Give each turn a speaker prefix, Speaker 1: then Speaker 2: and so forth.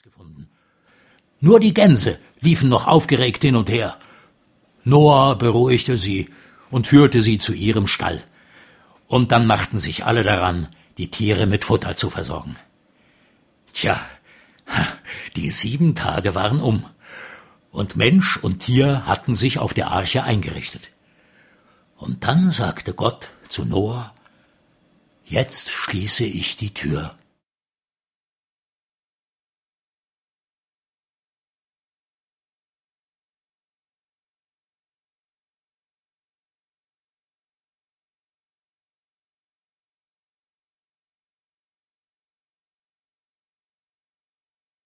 Speaker 1: gefunden. Nur die Gänse liefen noch aufgeregt hin und her. Noah beruhigte sie und führte sie zu ihrem Stall. Und dann machten sich alle daran, die Tiere mit Futter zu versorgen. Tja, die 7 Tage waren um, und Mensch und Tier hatten sich auf der Arche eingerichtet. Und dann sagte Gott zu Noah: Jetzt schließe ich die Tür